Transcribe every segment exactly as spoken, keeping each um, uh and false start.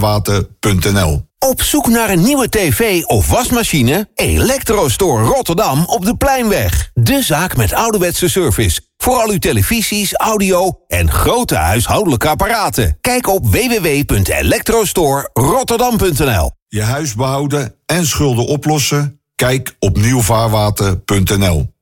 vaarwater punt n l. Op zoek naar een nieuwe tv of wasmachine? Electrostore Rotterdam op de Pleinweg. De zaak met ouderwetse service. Voor al uw televisies, audio en grote huishoudelijke apparaten. Kijk op w w w punt electrostore rotterdam punt n l. Je huis behouden en schulden oplossen? Kijk op nieuw vaarwater punt n l.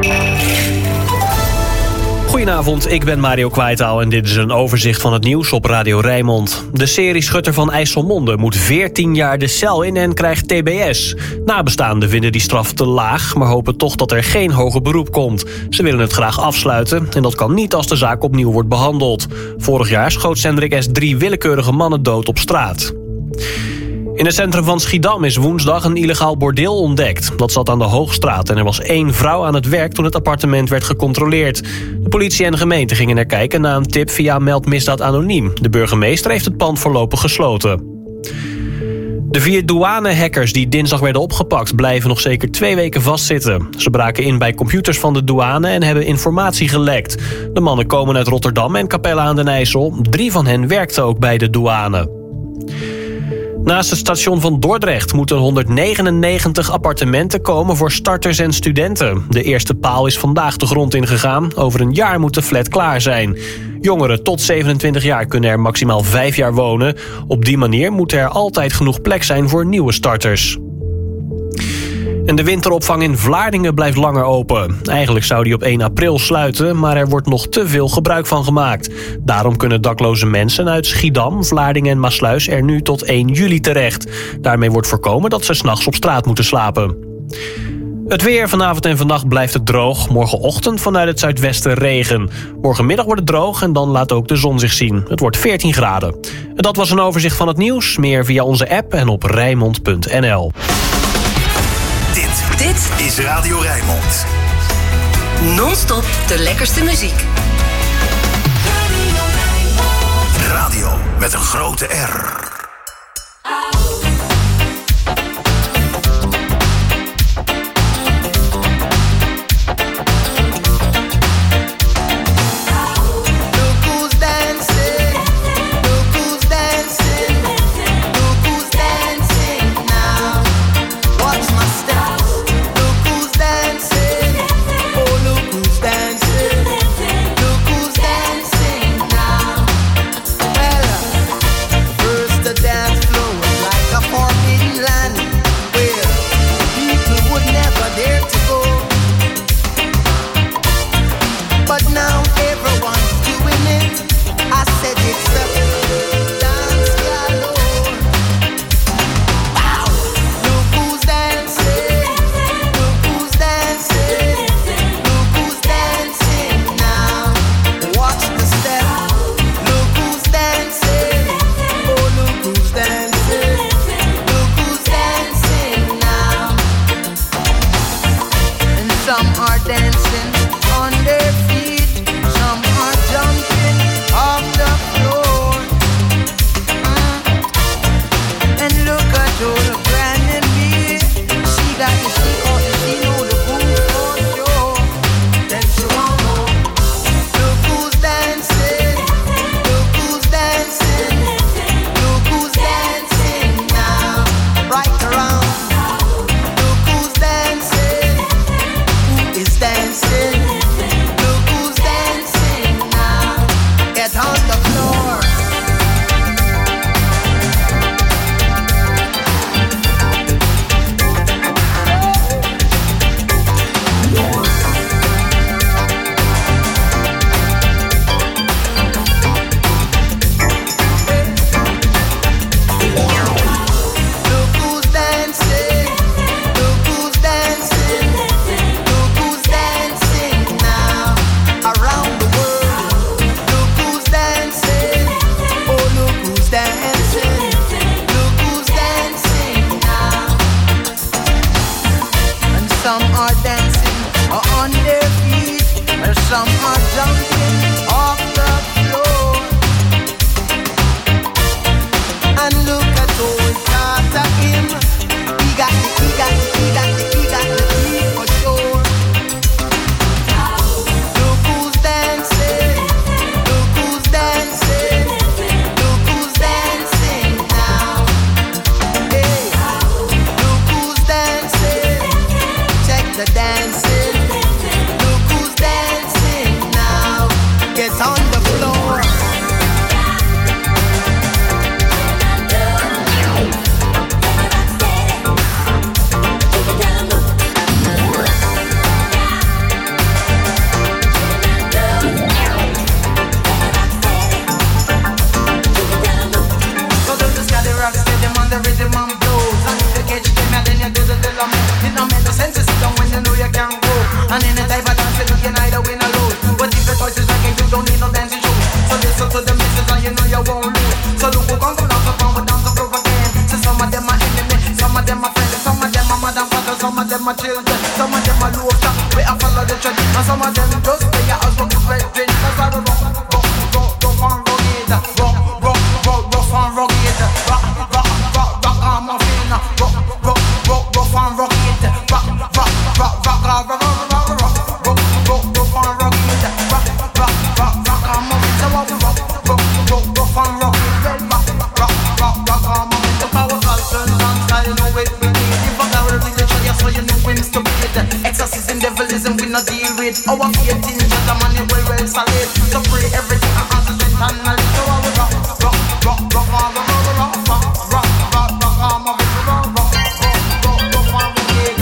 Goedenavond, ik ben Mario Kwijtaal en dit is een overzicht van het nieuws op Radio Rijnmond. De serieschutter van IJsselmonde moet veertien jaar de cel in en krijgt T B S. Nabestaanden vinden die straf te laag, maar hopen toch dat er geen hoger beroep komt. Ze willen het graag afsluiten en dat kan niet als de zaak opnieuw wordt behandeld. Vorig jaar schoot Zendrik S. drie willekeurige mannen dood op straat. In het centrum van Schiedam is woensdag een illegaal bordeel ontdekt. Dat zat aan de Hoogstraat en er was één vrouw aan het werk toen het appartement werd gecontroleerd. De politie en de gemeente gingen er kijken na een tip via Meld Misdaad Anoniem. De burgemeester heeft het pand voorlopig gesloten. De vier douanehackers die dinsdag werden opgepakt blijven nog zeker twee weken vastzitten. Ze braken in bij computers van de douane en hebben informatie gelekt. De mannen komen uit Rotterdam en Capelle aan den IJssel. Drie van hen werkten ook bij de douane. Naast het station van Dordrecht moeten honderdnegenennegentig appartementen komen voor starters en studenten. De eerste paal is vandaag de grond ingegaan. Over een jaar moet de flat klaar zijn. Jongeren tot zevenentwintig jaar kunnen er maximaal vijf jaar wonen. Op die manier moet er altijd genoeg plek zijn voor nieuwe starters. En de winteropvang in Vlaardingen blijft langer open. Eigenlijk zou die op één april sluiten, maar er wordt nog te veel gebruik van gemaakt. Daarom kunnen dakloze mensen uit Schiedam, Vlaardingen en Maassluis er nu tot één juli terecht. Daarmee wordt voorkomen dat ze 's nachts op straat moeten slapen. Het weer vanavond en vannacht blijft het droog. Morgenochtend vanuit het zuidwesten regen. Morgenmiddag wordt het droog en dan laat ook de zon zich zien. Het wordt veertien graden. En dat was een overzicht van het nieuws. Meer via onze app en op rijnmond punt n l. Dit, dit is Radio Rijnmond. Non-stop de lekkerste muziek. Radio met een grote R. First rhythm and blues. And if you catch them, then you do the dilemma. It don't make no sense to sit down when you know you can't go. And in the type of dance, you can either win or lose. But if your choice is right, you don't need no dancing shoes. So listen to the message and you know you won't lose. So look who comes from the pound, but dance the groove again. So some of them are enemy, some of them are friends, some of them are mother and father, some of them are children, some of them are low staff. We are follow the trend, and some of them just stay out of the red drink. That's why we rock, rock, rock, rock and rugged, rock, rock, rock, rough and rugged, rock, rock, rock, rock and muffin, rock, rock, rock, rough and rugged, rock, rock, rock, rock, rock, rock, rock, rock, rock, rock, rough and rugged, rock, rock, rock, rock and muffin. So what we rock, rock, rock, rough and rugged, rock, rock, rock, rock and muffin. The power culture and style, you know it we need. If I got a religion, yes, so you know him stupid. Exorcism, devilism, we not deal with. Our faith in just a man, it well, well solid. So pray everything and answer strength and knowledge. So I will rock, rock, rock, rock, rock, rock, rock, rock, rock, rock, rock, rock, rock, rock, rock, rock, rock,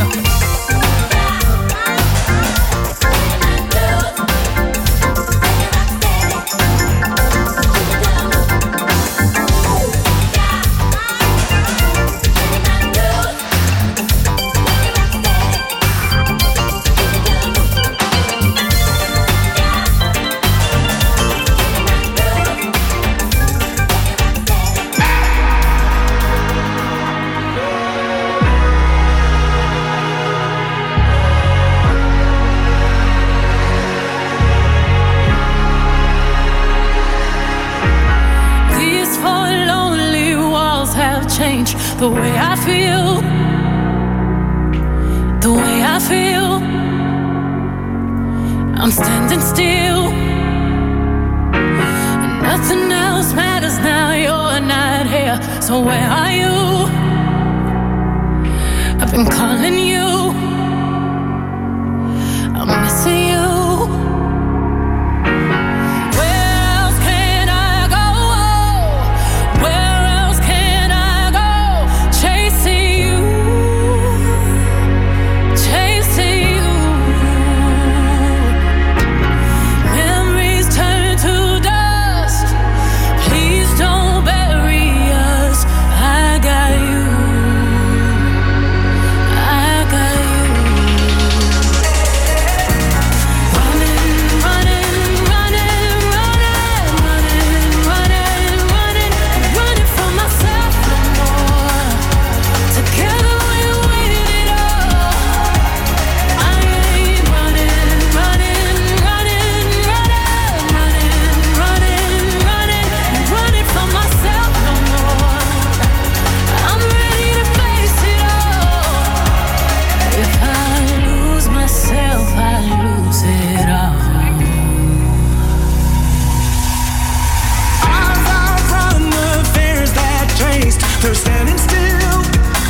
the way I feel, the way I feel. I'm standing still, and nothing else matters now. You're not here, so where are you? I've been calling you, I'm missing you. They're standing still.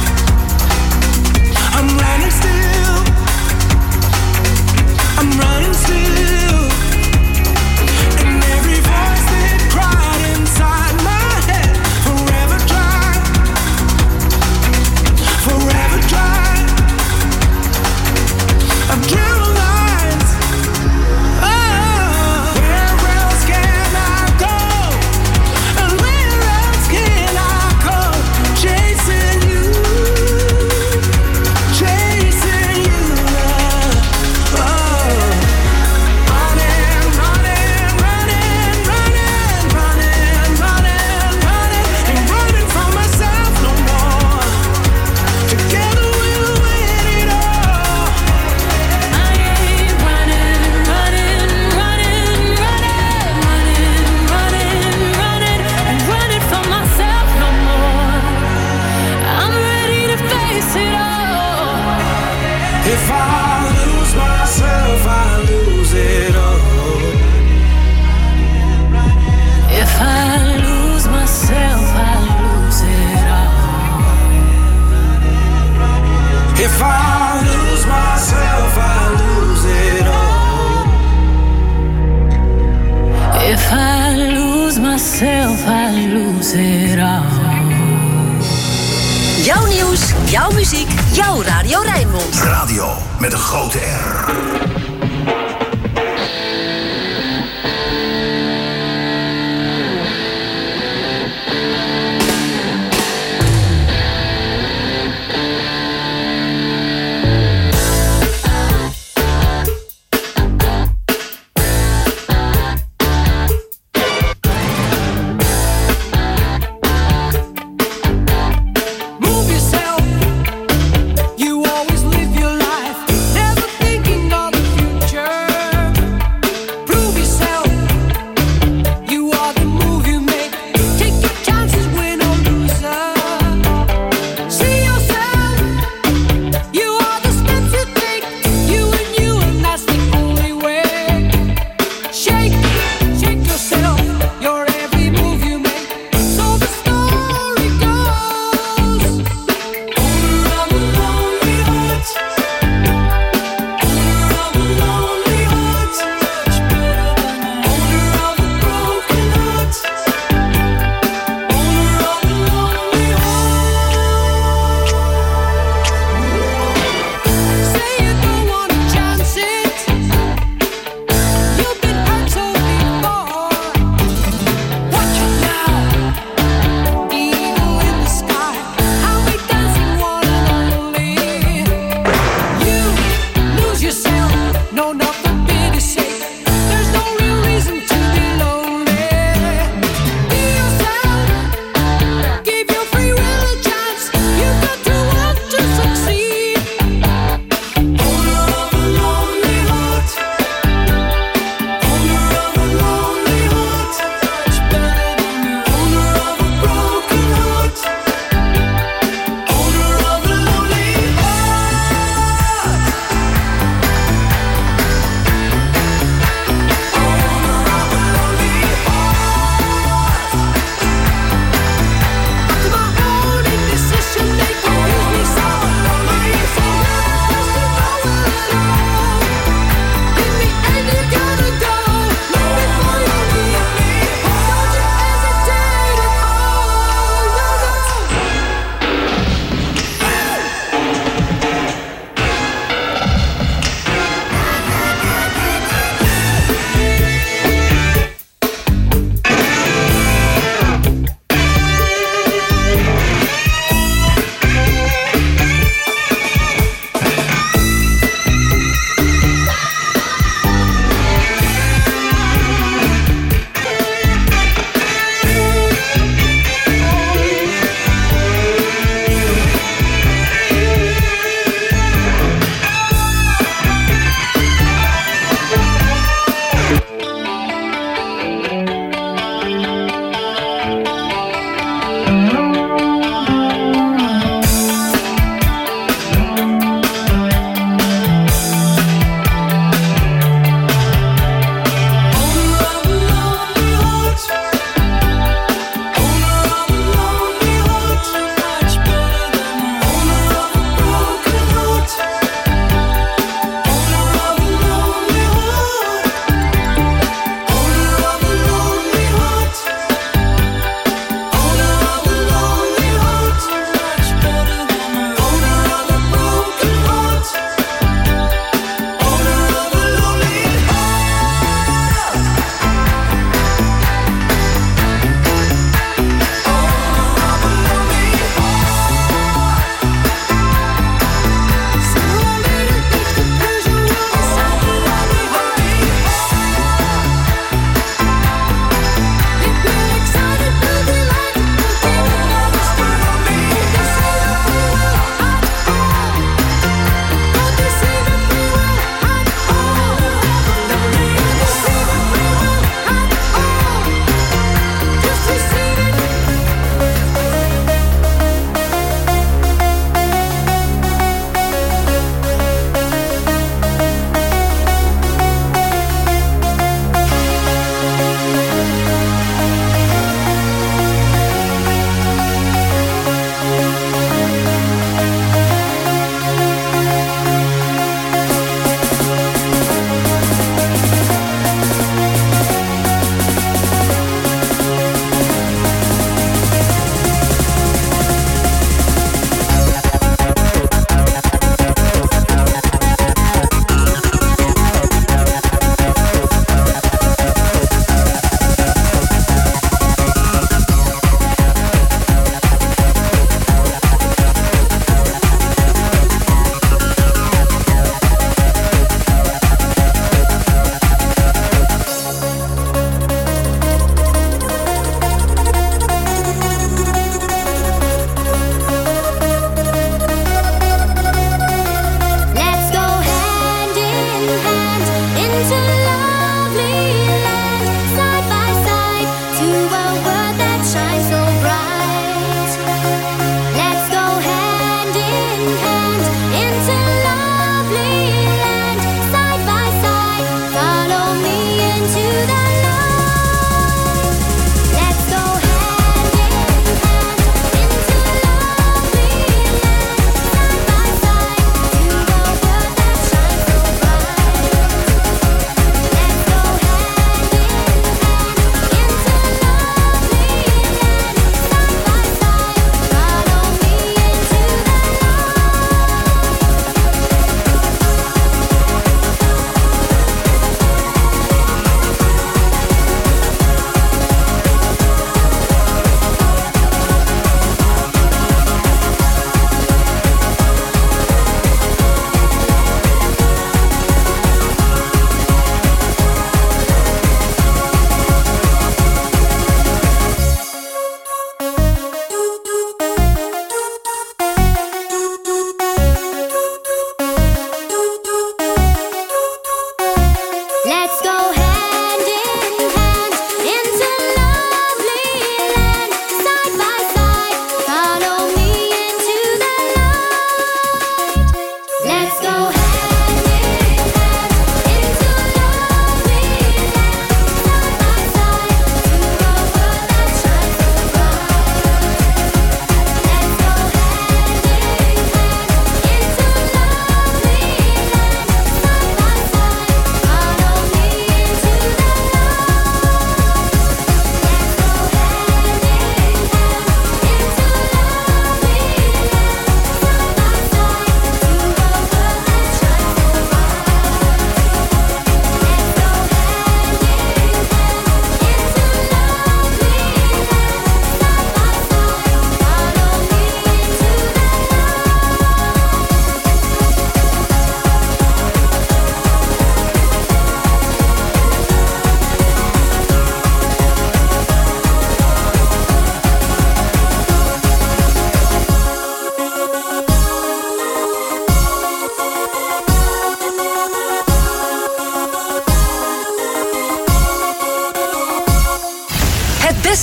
I'm running still. I'm running still. And every voice that cried inside my head, forever dry, forever dry. I've drew lines. Oh, where else can I go? And where else can I go? Chasing you, chasing you, oh. Running, running, running, running, running, running, running, ain't running from myself no more. Together we'll win it all. I ain't running, running, running, running, running, running, running, ain't running from myself no more. I'm ready to face it all. If I lose myself, I lose it all. If I lose myself, I lose it all. If I lose myself, I lose it all. If I lose myself, I lose it all. Jouw nieuws, jouw muziek, jouw Radio Rijnmond. Radio met een grote R.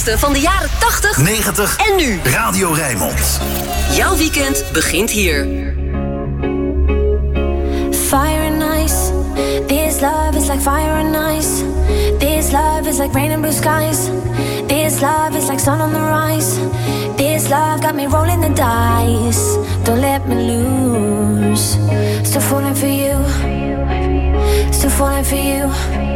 allerlekkerste van de jaren tachtig, negentig en nu. Radio Rijnmond. Jouw weekend begint hier. Fire and ice. This love is like fire and ice. This love is like rain and blue skies. This love is like sun on the rise. This love got me rolling the dice. Don't let me lose. Still falling for you. Still falling for you.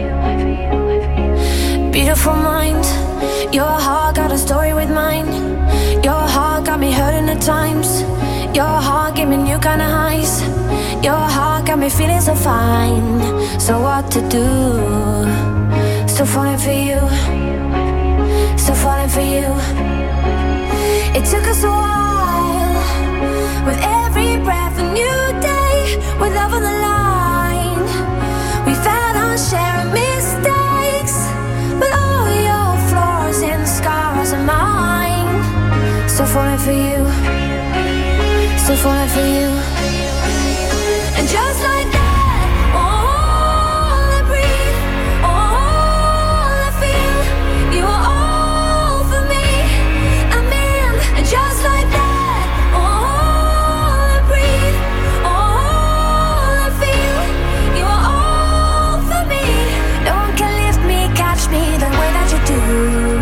Beautiful mind. Your heart got a story with mine. Your heart got me hurting at times. Your heart gave me new kind of highs. Your heart got me feeling so fine. So what to do? Still falling for you. Still falling for you. It took us a while. With every breath a new day. With love on the line. We've had our share of mistakes. But all your flaws and scars are mine. Still falling for you. Still falling for you. And just like that, all I breathe, all I feel, you are all for me, I'm in. And just like that, all I breathe, all I feel, you are all for me. No one can lift me, catch me the way that you do.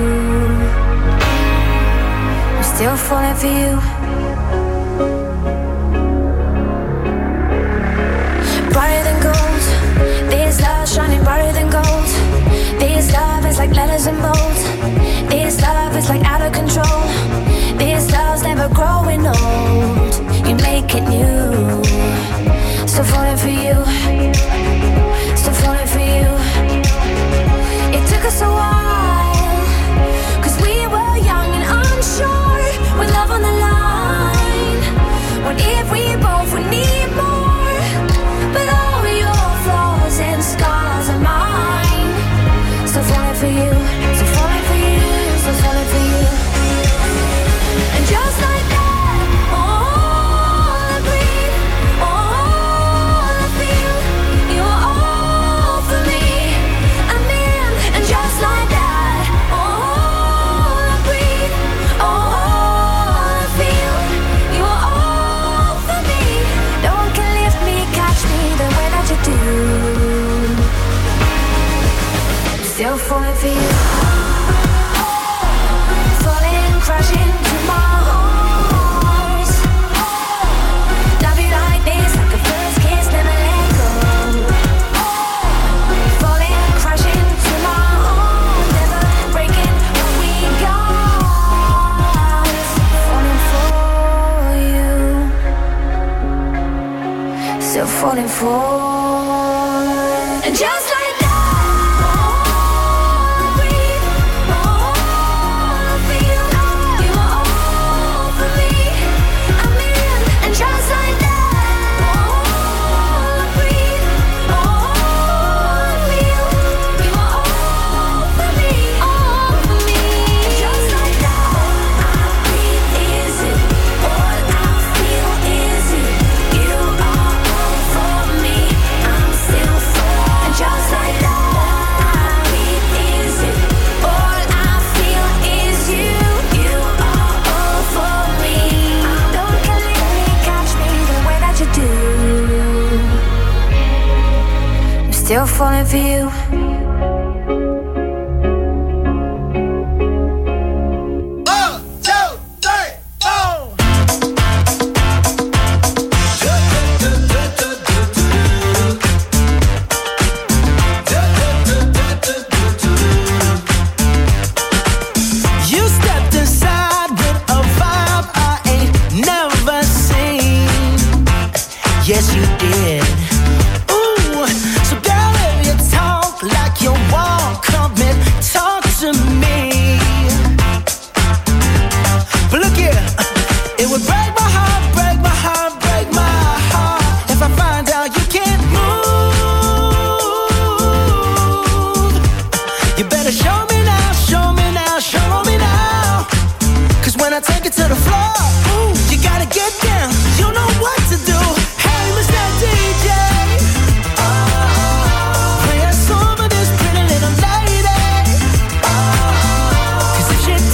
I'm still falling for you. Brighter than gold, this love shining brighter than gold. This love is like letters in bold. This love is like out of control. This love's never growing old. You make it new. Still falling for you. Still falling for you. It took us a while, cause we were young and unsure. With love on the line. What if we both would need more? But all your flaws and scars are mine. Still falling for you. Still falling for you. Still falling for you. And just like that, all I breathe, all I feel, you are all for me, I'm in. And just like that, all I breathe, all I feel, you are all for me. No one can lift me, catch me the way that you do. Still falling for you. Falling, crashing to my arms. Love you like this, like a first kiss, never let go. Falling, crashing to my arms, never breaking what we got. Falling for you. Still falling for. And just like still falling for you. Yes, you did. Ooh, so girl, if you talk like you walk, come and talk to me. But look here, it would break my heart, break my heart, break my heart if I find out you can't move. You better show me now, show me now, show me now. Cause when I take it to the floor, ooh, you gotta get down. You know what to do. D J, oh, play a song for this pretty little lady. Oh, cause if she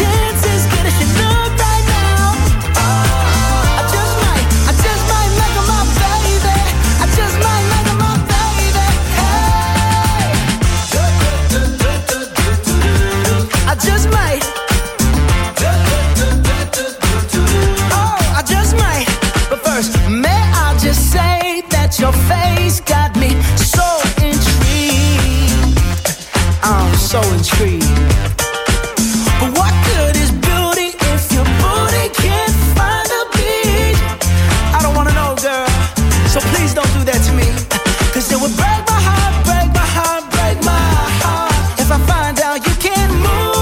so intrigued. But what good is beauty if your booty can't find a beat? I don't wanna know, girl, so please don't do that to me. Cause it would break my heart, break my heart, break my heart if I find out you can't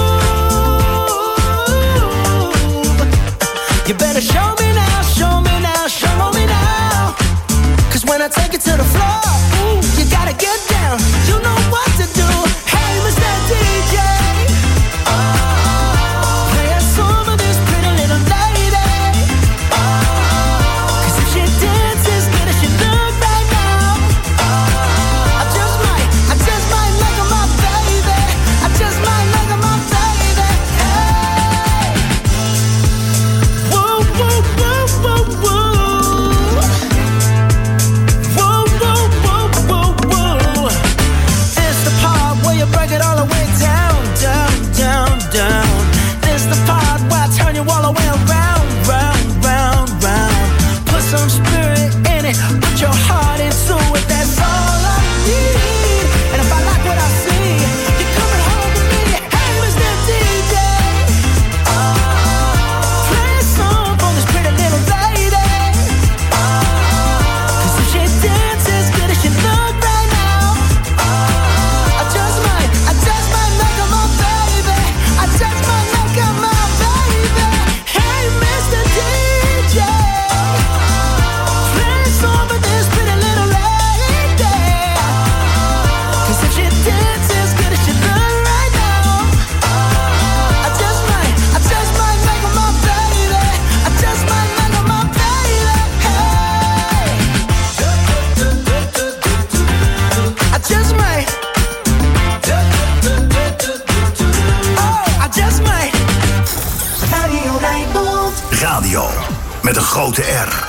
move. You better show me now, show me now, show me now. Cause when I take it to the floor, ooh, you gotta get down. You know what to do. Hey, Mister D J, oh, play a song for this pretty little lady. Oh, cause if she dances good as she look right now, oh, I just might, I just might make her my baby. I just might make her my baby. Hey, woo, woo, woo, woo, woo. Break it all the way down, down, down, down. This the part where I turn you all the way around, round, round, round. Put some spirit in it, put your heart into it. That's all I need. And if I like what I see, you're coming home with me. Hey, Mister D J, oh, play a song for this pretty little lady. Oh, cause if she dances good as she look right now, oh, I just might, I just might make her my baby. I just might make her my baby. Hey, Mister D J, play a song for this pretty little lady. Cause if she dances good as she look right now, I just might, I just might make her my baby. I just might make her my baby. Hey, I just might. Oh, I just might. Radio Rijnmond. Radio met een grote R.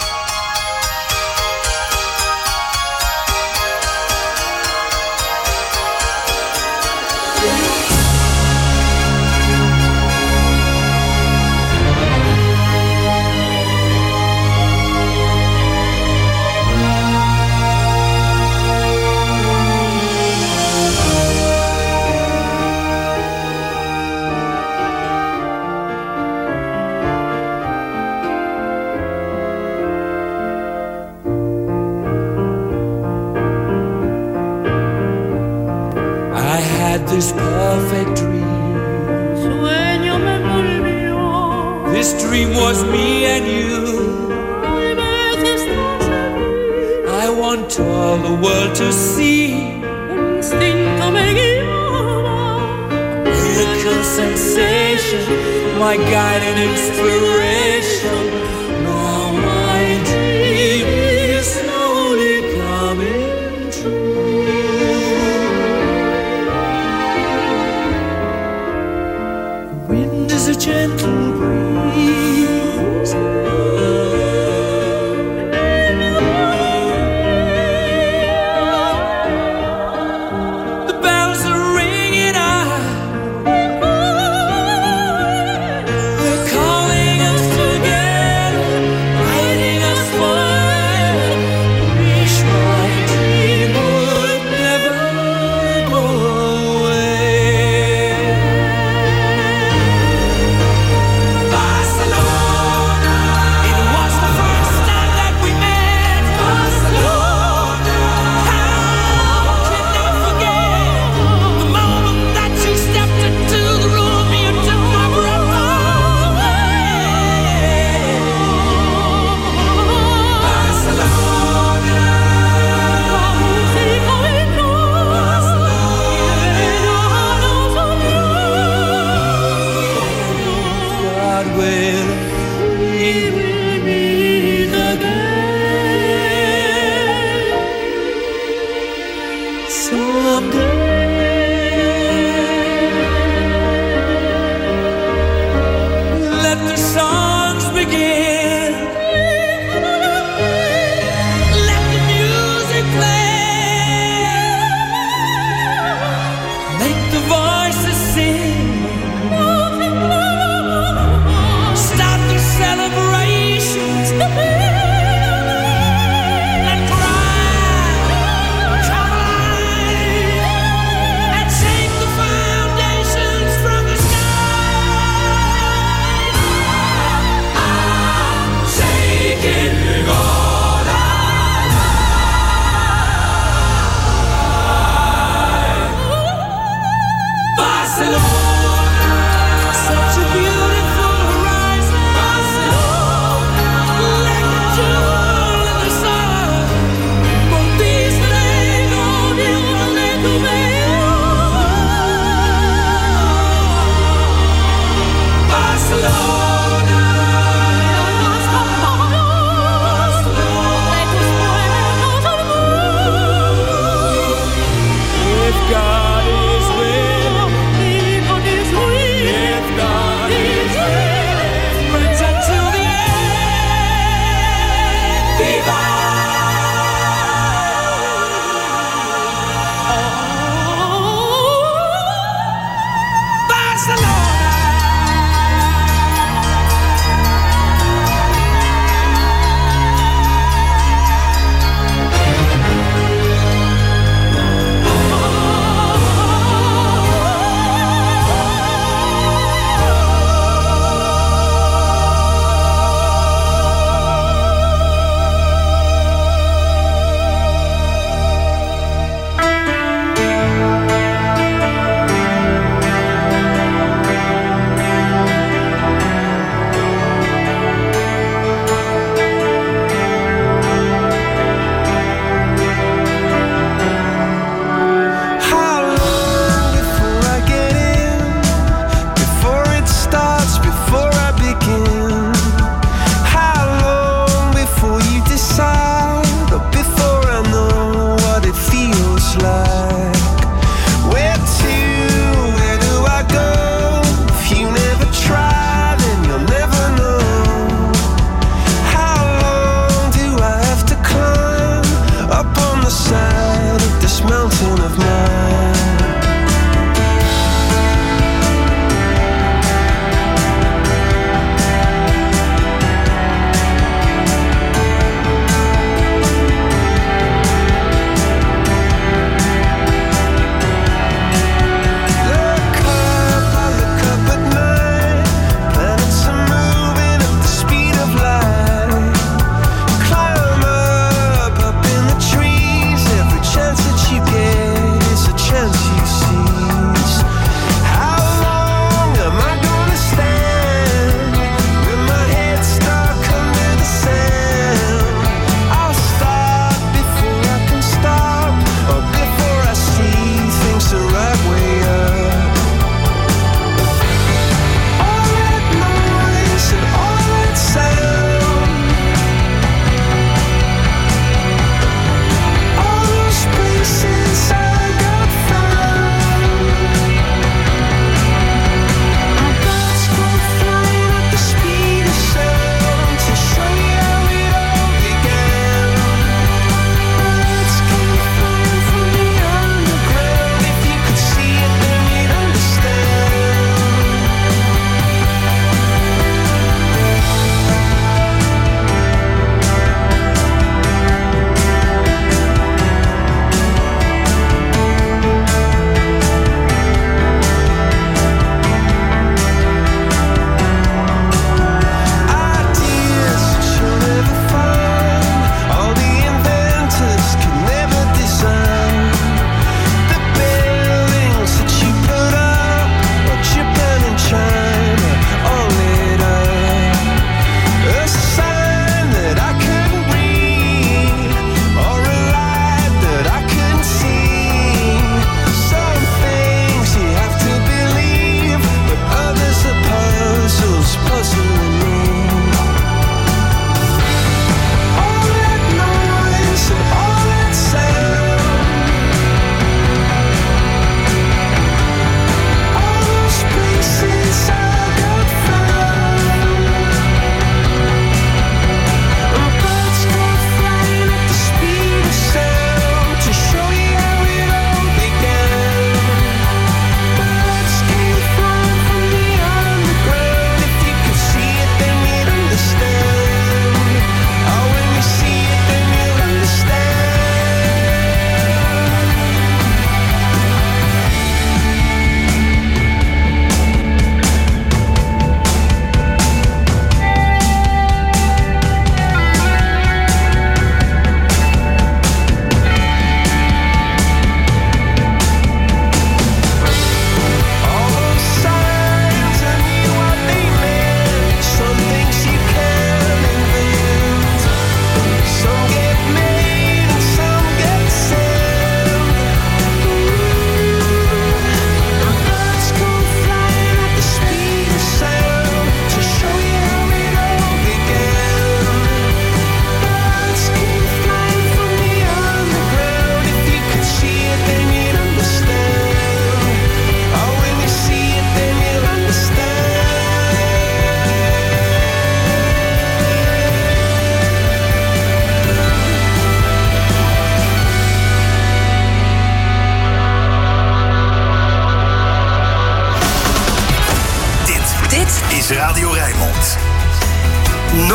I had this perfect dream. Sueño me volvió. This dream was me and you. Hoy ves estás aquí. I want all the world to see. Un instinto me guiaba. Miracle sensation, my guide and inspiration. Now my dream is slowly coming true. Wind is a gentle breeze. The bells are ringing out. They're calling us together, guiding us forever. Wish my dream would never go away. Barcelona, it was the first time that we met. Barcelona, how can I forget the moment that you stepped into the room? You took my breath away. Barcelona, God will, we will meet again someday. Let the songs begin. Let the music play. Make the voices sing. Start the celebration.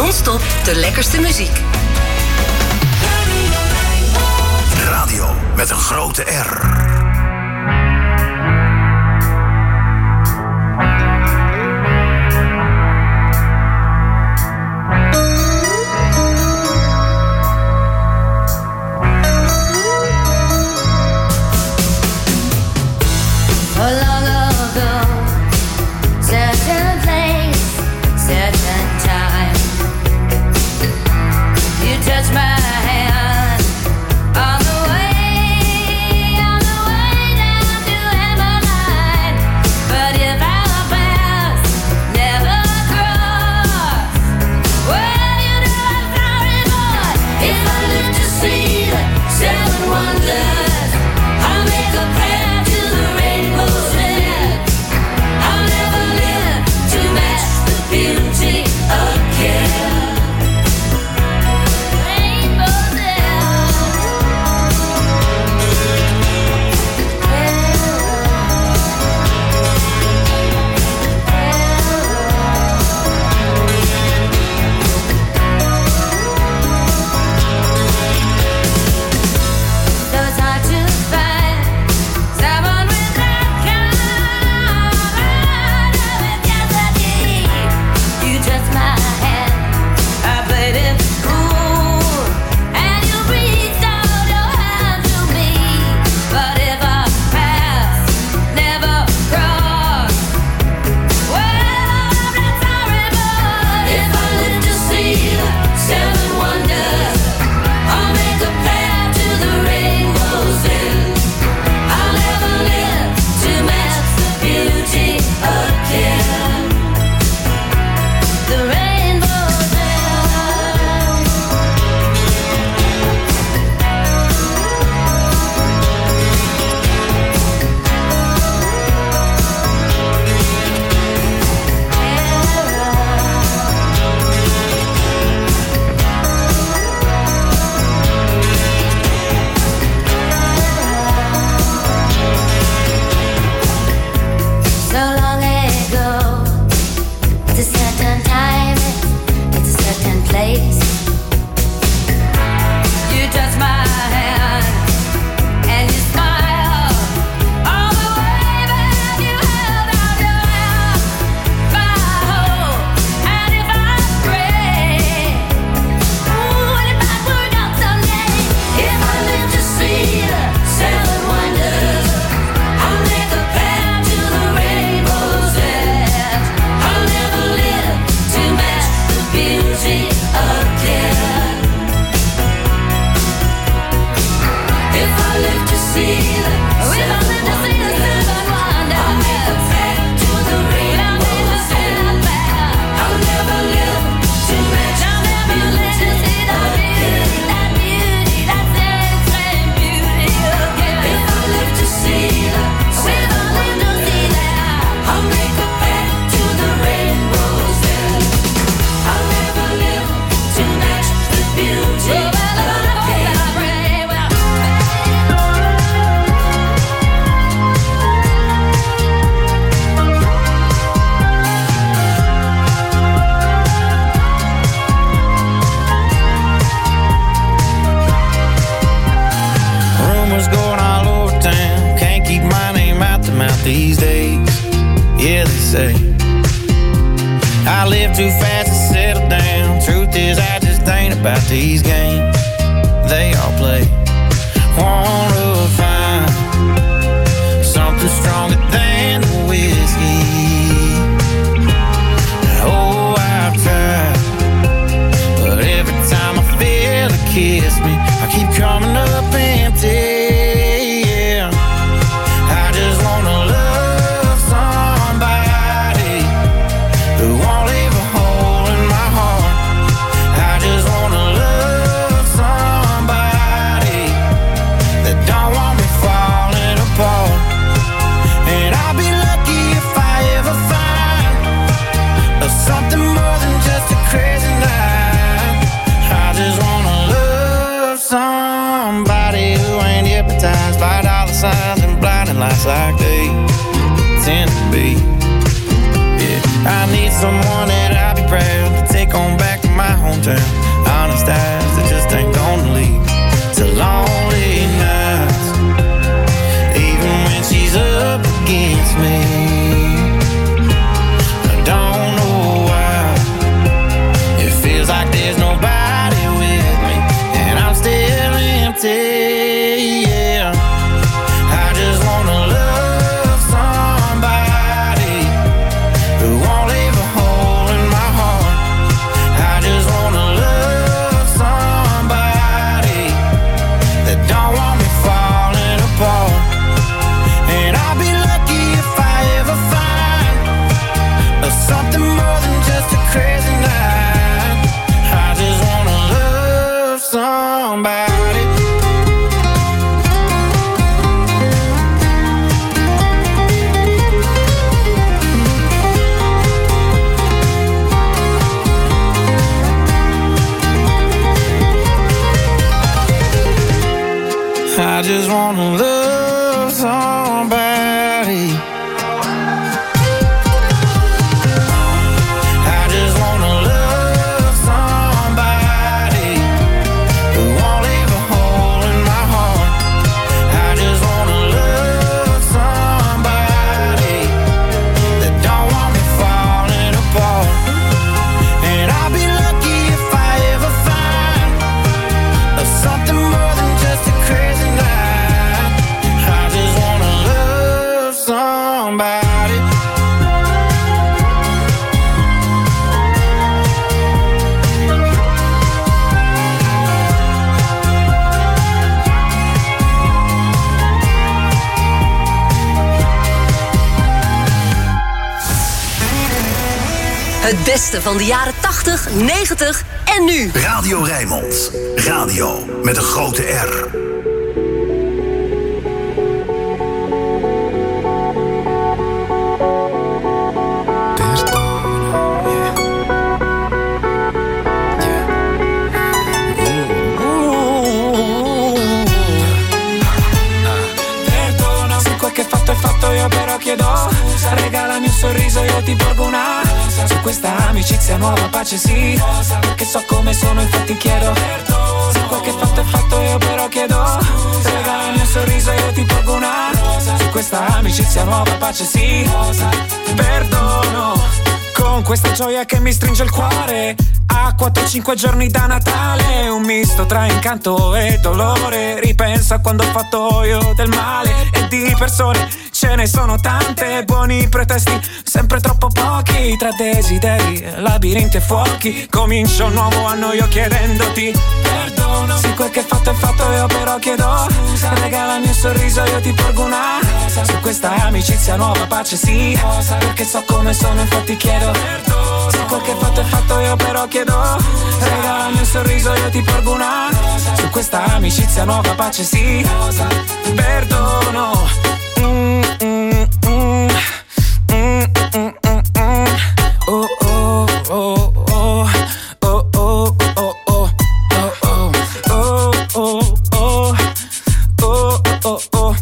Non-stop de lekkerste muziek. Radio met een grote R. these days. Yeah, they say I live too fast to settle down. Truth is, I just ain't about these games they all play. Wanna find something stronger than the whiskey. Oh, I've tried, but every time I feel it kiss me, I keep coming up empty. By dollar signs and blinding lights like they tend to be. Yeah, I need someone that I'll be proud to take on back from my hometown. Honest eyes that just ain't gonna lead to lonely nights. Even when she's up against me, I don't know why. It feels like there's nobody with me, and I'm still empty, yeah. I just wanna love somebody who won't leave a hole in my heart. I just wanna love somebody that don't want me falling apart. And I'll be lucky if I ever find something more than just a crazy night. I just wanna love somebody. I just wanna love somebody. I just wanna love somebody who won't leave a hole in my heart. I just wanna love somebody that don't want me falling apart. And I'll be lucky if I ever find something more than just a crazy night. I just wanna love somebody. Het beste van de jaren tachtig, negentig en nu. Radio Rijnmond. Radio met een grote R. Perdono se quel che fatto è fatto, io però chiedo scusa. Regalami un sorriso, io ti porgo una rosa. Su questa amicizia nuova pace sì rosa. Perché so come sono, infatti chiedo perdono. Se quel che fatto è fatto, io però chiedo scusa. Regalami un sorriso, io ti porgo una rosa. Su questa amicizia nuova pace sì rosa. Perdono. Con questa gioia che mi stringe il cuore, a quattro cinque giorni da Natale, un misto tra incanto e dolore. Ripenso a quando ho fatto io del male, e di persone ce ne sono tante. Buoni pretesti, sempre troppo pochi, tra desideri, labirinti e fuochi. Comincio un nuovo anno io chiedendoti perdono. Se quel che fatto è fatto, io però chiedo scusa. Regalami un sorriso, io ti porgo una rosa. Su questa amicizia nuova pace sì rosa. Perché so come sono, infatti chiedo perdono. Se quel che fatto è fatto, io però chiedo scusa. Regalami un sorriso, io ti porgo una rosa. Su questa amicizia nuova pace sì rosa. Perdono. Mm, mm, mm. Mm, mm, mm, mm. Oh, oh, oh, oh. Oh, oh, oh, oh. Oh, oh, oh, oh. Oh, oh, oh.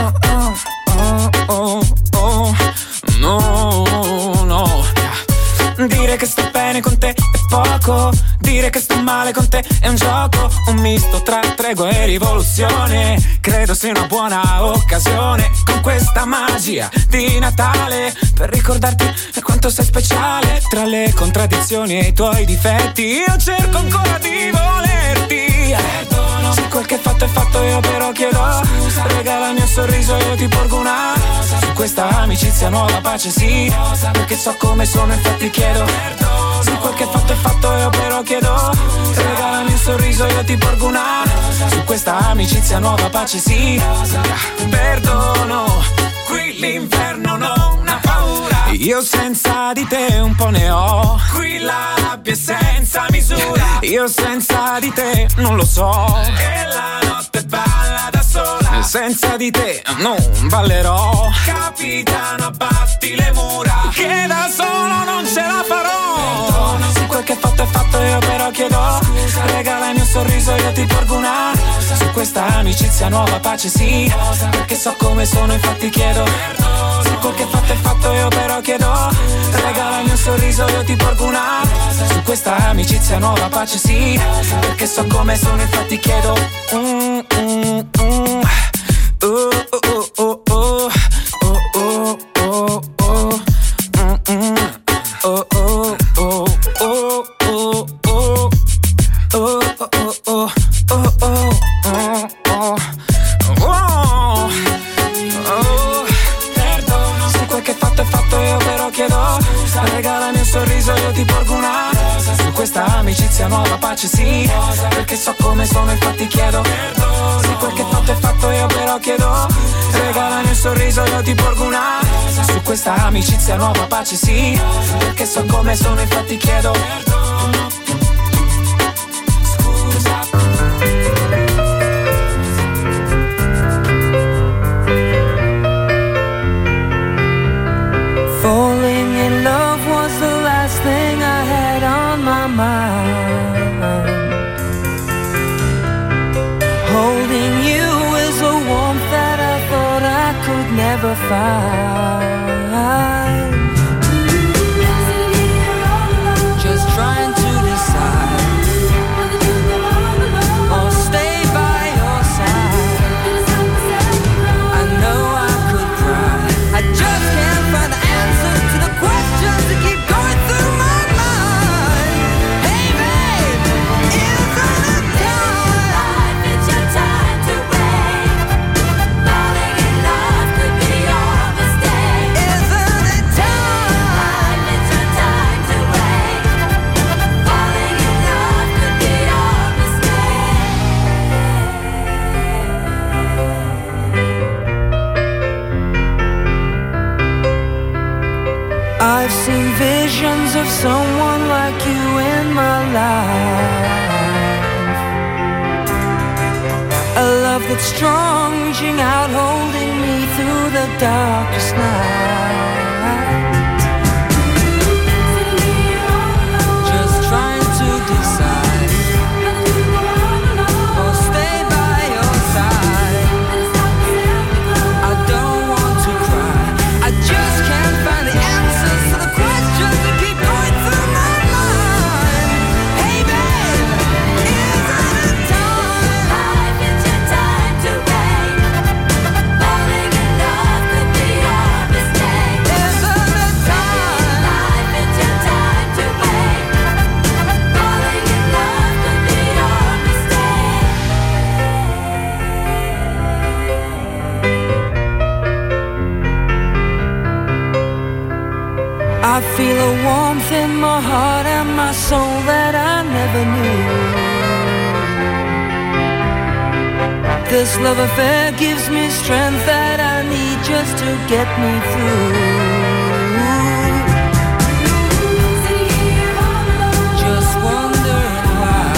Oh, oh, oh. No, no. Dire che sto bene con te è poco, dire che sto male con te è un gioco, un misto tra tregua e rivoluzione. Credo sia una buona occasione, con questa magia di Natale, per ricordarti quanto sei speciale. Tra le contraddizioni e i tuoi difetti, io cerco ancora di volerti. Perdono. Se quel che fatto è fatto, io però chiedo scusa. Regalami un sorriso, io ti porgo una rosa. Su questa amicizia nuova pace sì rosa. Perché so come sono, infatti chiedo perdono. Se quel che fatto è fatto, io però chiedo scusa. Regalami un sorriso, io ti porgo una rosa. Su questa amicizia nuova pace sì rosa. Perdono. Qui l'inverno non ha paura, io senza di te un po' ne ho. Qui la rabbia è senza misura, io senza di te non lo so. E la notte balla da sola, senza di te non ballerò. Capitano, abbatti le mura, che da solo non ce la farò. Perdono. Se quel che fatto è fatto, io però chiedo scusa. Regalami un sorriso io ti porgo una rosa. Su questa amicizia nuova pace sì, rosa. Perché so come sono infatti chiedo perdono. Se quel che fatto è fatto io però chiedo regalami un sorriso io ti porgo una rosa. Su questa amicizia nuova pace sì, rosa. Perché so come sono infatti chiedo mm, mm, mm. Oh, oh, oh, oh, oh. Oh, oh, oh, oh. Mm-mm. Oh, oh, oh, oh, oh, oh. Oh, oh, oh, oh, oh, oh, oh, oh, oh. Perdono. Se quel che fatto è fatto io però chiedo scusa. Regalami un sorriso io ti porgo una rosa. Su questa amicizia nuova pace sì, rosa. Perché so come sono infatti chiedo perdono. Se quel che fatto è fatto io però chiedo scusa. Regalami un sorriso io ti porgo una rosa. Su questa amicizia nuova pace sì, rosa. Perché so come sono infatti chiedo perdono. Falling in love was the last thing I had on my mind. Holding you is a warmth that I thought I could never find. Just trying to decide or stay by your side. I know I could cry, I just can't find the answers to the questions that keep going through my mind. Hey babe, isn't it time? Life, it's your time to wait. Falling in love could be your mistake. Isn't it time? Life, it's your time to wait. Falling in love could be your mistake. I've seen visions of someone like you in my life. A love that's strong, reaching out, holding me through the darkest night. Just trying to decide or stay by your side. I don't want to cry, I just can't find the answers to the questions that keep going through my mind. Hey babe, isn't it time? Life, it's your time to wait. Falling in love could be your mistake. Isn't it time? Life, it's your time to wait. Falling in love could be your mistake. I feel a warmth in my heart and my soul that I never knew. This love affair gives me strength that I need just to get me through. Just wondering why.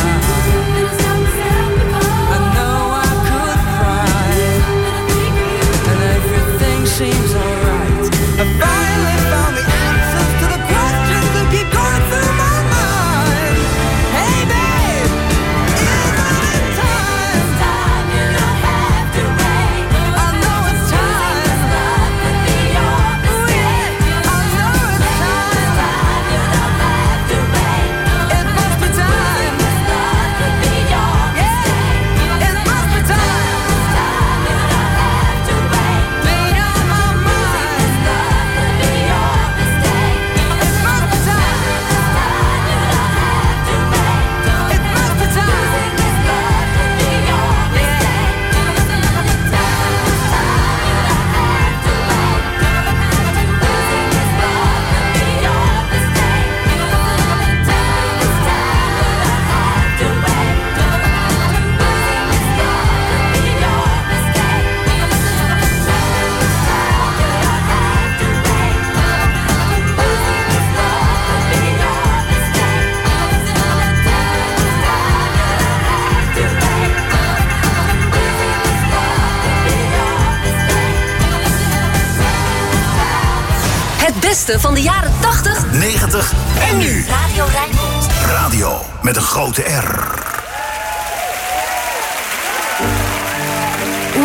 I know I could cry, and everything seems alright. I finally found the answers to the questions that keep going through my mind. Hey babe, isn't it time? It's time, you don't have to wait. I know it's time. This love could be your mistake. I know it's time. It's time, you don't have to wait. It must be time. This love could be your mistake. It must be time. It's time, you don't have to wait. Made up my mind. This love could be your mistake. It must be time. This time, you don't have to wait. It must be time. This love could be your mistake. It's time, this time, you don't have to wait. Losing this love could be your mistake. It's time, this time, you don't have to wait. Losing this love could be your mistake. It's time, this time, you don't have to wait. Losing this love could be your mistake. It's time, this time, you don't have to wait. Losing this love could be your mistake. Het beste van de jaren tachtig negentig en nu. Radio Rijnmond. Radio met een grote R.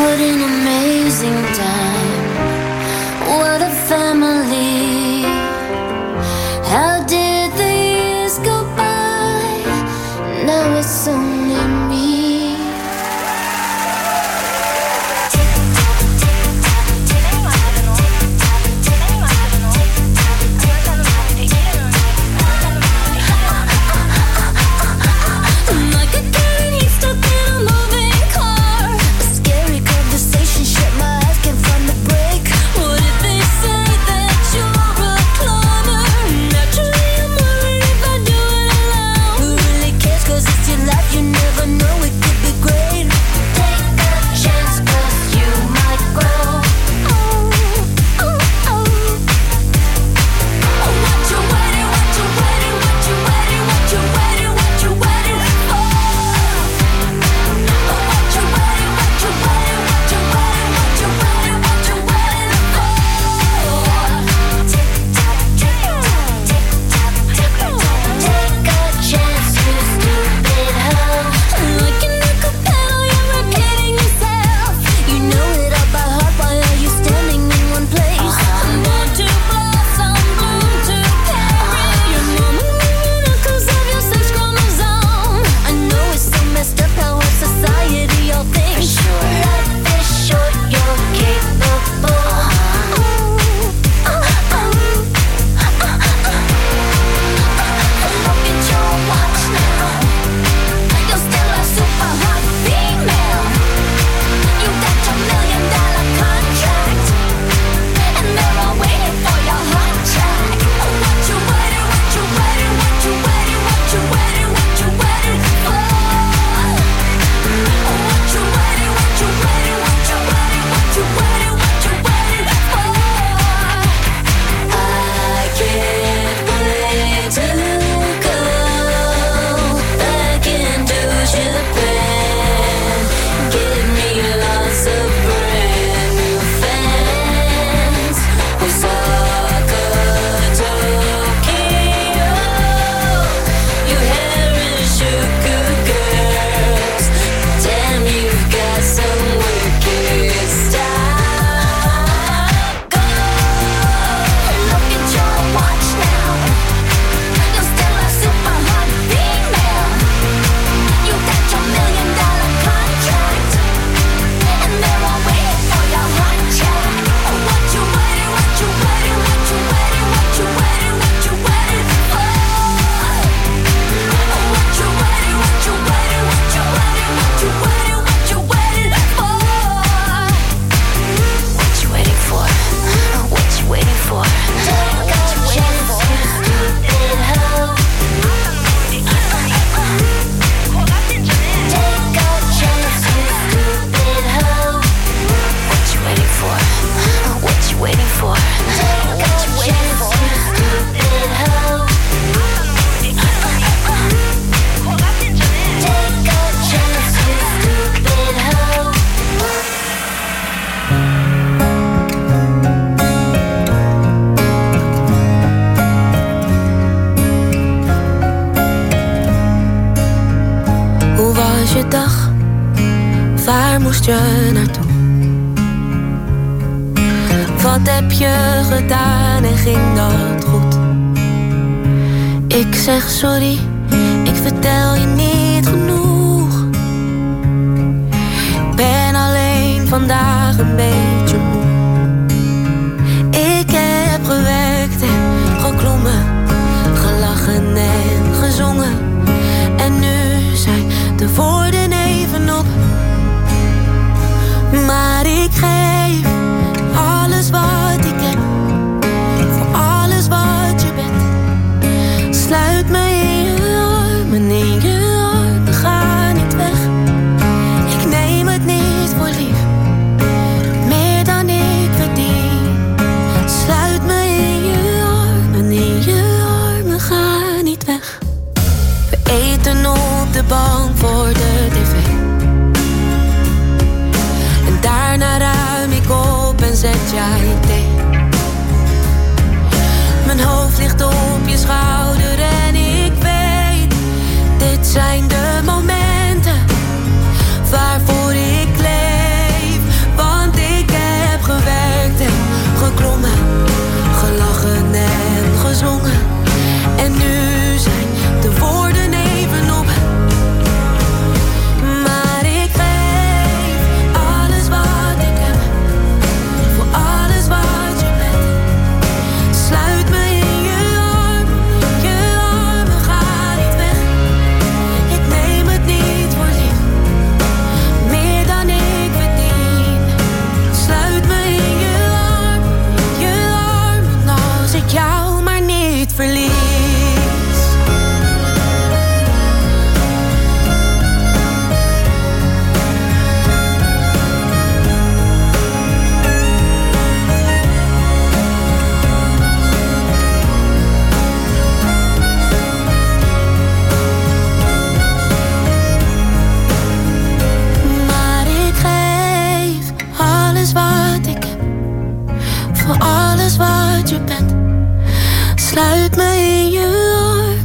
What an amazing time. What a family. How did the years go by? Now it's only me. Like a cat he's stuck in a moving car. A scary conversation, shut my eyes, can't find the break. What if they say that you're a cloner? Naturally I'm worried if I do it alone. Who really cares, cause it's your life, you never know, it could be great. Take a chance, cause you might grow. Oh, oh, oh. Oh, what you waiting, what you waiting, what you waiting, what you waiting, what you waiting for? Oh, what you waiting, what you waiting, what you waiting, what you waiting, what you waiting for? Tick tock, tick tock, tick tock, tick tock. Take a chance, you stupid hoe. Like an acapella, you're repeating yourself. You know it all by heart. Why are you standing in one place? I'm born to blossom, bloom to carry. Your mama moving up 'cause of your sex chromosome. I know it's so messed up how our society all thinks. Life is short, you're capable. Oh, oh, oh. Look at your watch now. You're still a super hot female. You got your million dollar contract, and they're all waiting for your hot track. What you waiting, what you waiting, what you waiting, what you waiting, what you waiting for? What you waiting, what you waiting, what you waiting, what you waiting, what you waiting for? I can't wait to go back into Japan. Give me lots of brand new fans. Osaka, Tokyo, your hair is sugar girls. Damn, you've got some wicked style. Go, look at your watch now. You're still a super hot female. You got your million dollar contract, and they're all waiting for your hot track. What you waiting, what you waiting, what you waiting, what you waiting, what you waiting for? What you waiting, what you waiting, what you waiting, what you waiting, what you waiting for? What you waiting for? What you waiting for? Take a chance, you stupid hoe. Take a chance, you stupid hoe. What you waiting for? What you waiting for? Take a chance, you stupid hoe. Take a chance, you stupid hoe. Hoe was je dag? Waar moest je naartoe? Wat heb je gedaan en ging dat goed? Ik zeg sorry, ik vertel je niet genoeg. Ik ben alleen vandaag een beetje moe. Ik heb gewerkt en geklommen, gelachen en gezongen. En nu zijn de woorden even op. Maar ik geef alles wat ik heb, voor alles wat je bent. Sluit me in je armen, in je armen, ga niet weg. Ik neem het niet voor lief, meer dan ik verdien. Sluit me in je armen, in je armen, ga niet weg. We eten op de bank voor de tv. En daarna ruim ik op en zet jij thee. Mijn hoofd ligt op je schouder en ik weet, zijn de momenten waarvoor ik leef.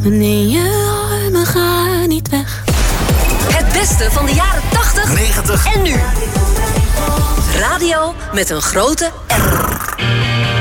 En in je armen ga niet weg. Het beste van de jaren tachtig, negentig en nu. Radio met een grote R.